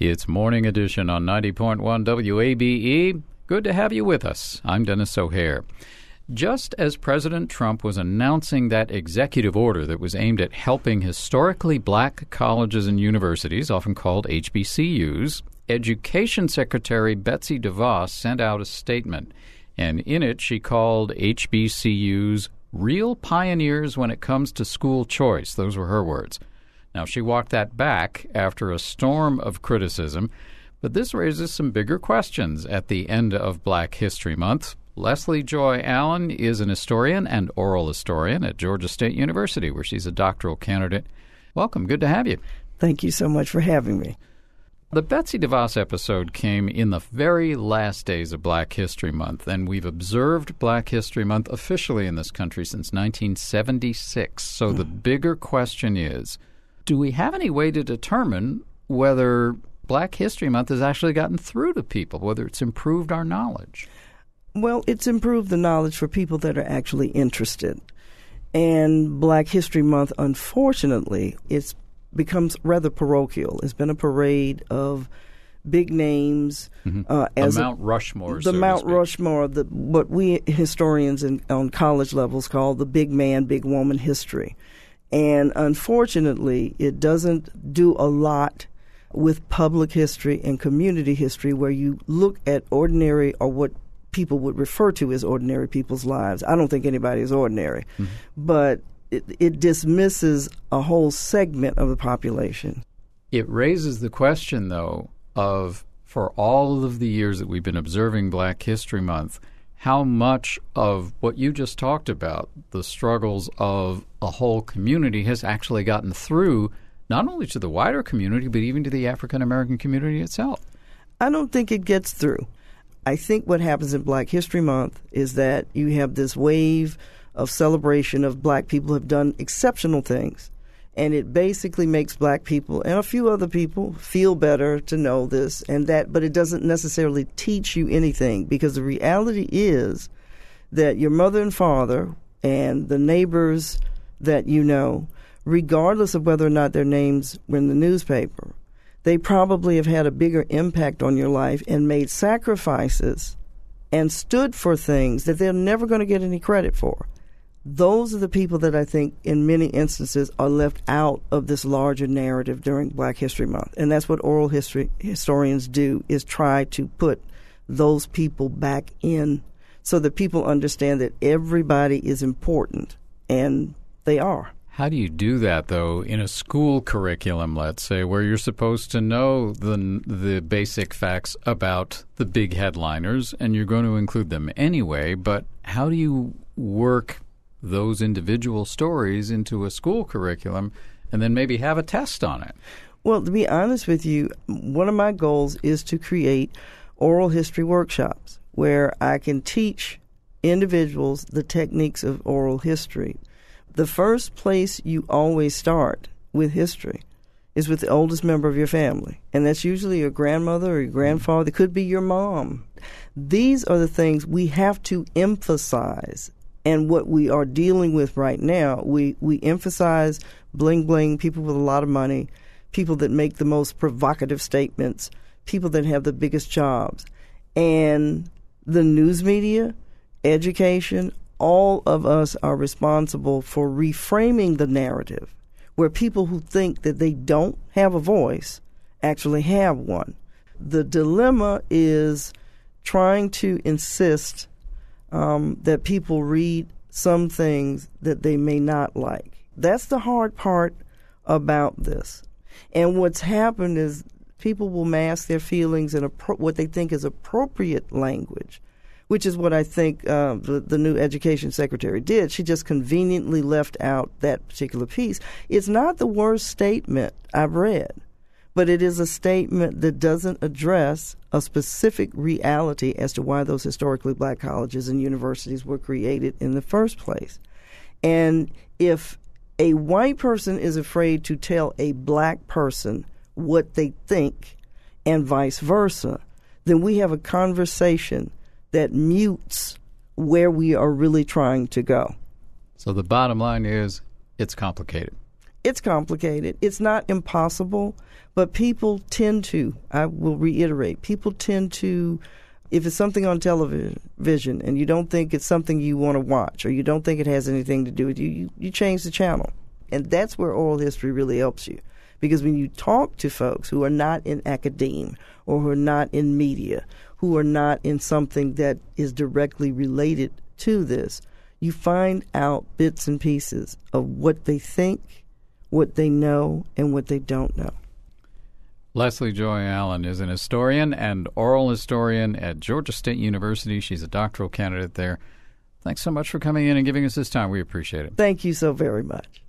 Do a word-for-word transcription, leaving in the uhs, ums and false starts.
It's Morning Edition on ninety point one W A B E. Good to have you with us. I'm Dennis O'Hare. Just as President Trump was announcing that executive order that was aimed at helping historically black colleges and universities, often called H B C Us, Education Secretary Betsy DeVos sent out a statement, and in it she called H B C Us real pioneers when it comes to school choice. Those were her words. Now, she walked that back after a storm of criticism, but this raises some bigger questions at the end of Black History Month. Leslie Joy Allen is an historian and oral historian at Georgia State University, where she's a doctoral candidate. Welcome. Good to have you. Thank you so much for having me. The Betsy DeVos episode came in the very last days of Black History Month, and we've observed Black History Month officially in this country since nineteen seventy-six. So mm. the bigger question is, do we have any way to determine whether Black History Month has actually gotten through to people, whether it's improved our knowledge? Well, it's improved the knowledge for people that are actually interested. And Black History Month, unfortunately, it's becomes rather parochial. It's been a parade of big names. Mm-hmm. Uh, as the Mount Rushmore, The so Mount Rushmore, the, what we historians in, on college levels call the big man, big woman history. And unfortunately, it doesn't do a lot with public history and community history where you look at ordinary or what people would refer to as ordinary people's lives. I don't think anybody is ordinary. Mm-hmm. But it, it dismisses a whole segment of the population. It raises the question, though, of for all of the years that we've been observing Black History Month, how much of what you just talked about, the struggles of a whole community, has actually gotten through not only to the wider community, but even to the African-American community itself? I don't think it gets through. I think what happens in Black History Month is that you have this wave of celebration of black people who have done exceptional things. And it basically makes black people and a few other people feel better to know this and that, but it doesn't necessarily teach you anything, because the reality is that your mother and father and the neighbors that you know, regardless of whether or not their names were in the newspaper, they probably have had a bigger impact on your life and made sacrifices and stood for things that they're never going to get any credit for. Those are the people that I think in many instances are left out of this larger narrative during Black History Month. And that's what oral history historians do, is try to put those people back in so that people understand that everybody is important, and they are. How do you do that, though, in a school curriculum, let's say, where you're supposed to know the the basic facts about the big headliners, and you're going to include them anyway, but how do you work those individual stories into a school curriculum and then maybe have a test on it? Well, to be honest with you, one of my goals is to create oral history workshops where I can teach individuals the techniques of oral history. The first place you always start with history is with the oldest member of your family, and that's usually your grandmother or your grandfather. It could be your mom. These are the things we have to emphasize. And what we are dealing with right now, we, we emphasize bling-bling, people with a lot of money, people that make the most provocative statements, people that have the biggest jobs. And the news media, education, all of us are responsible for reframing the narrative where people who think that they don't have a voice actually have one. The dilemma is trying to insist Um, that people read some things that they may not like. That's the hard part about this. And what's happened is people will mask their feelings in appro- what they think is appropriate language, which is what I think uh, the, the new education secretary did. She just conveniently left out that particular piece. It's not the worst statement I've read, but it is a statement that doesn't address a specific reality as to why those historically black colleges and universities were created in the first place. And if a white person is afraid to tell a black person what they think and vice versa, then we have a conversation that mutes where we are really trying to go. So the bottom line is it's complicated. it's complicated. It's not impossible, but people tend to, I will reiterate, people tend to, if it's something on television and you don't think it's something you want to watch or you don't think it has anything to do with you, you, you change the channel. And that's where oral history really helps you. Because when you talk to folks who are not in academia or who are not in media, who are not in something that is directly related to this, you find out bits and pieces of what they think, what they know, and what they don't know. Leslie Joy Allen is an historian and oral historian at Georgia State University. She's a doctoral candidate there. Thanks so much for coming in and giving us this time. We appreciate it. Thank you so very much.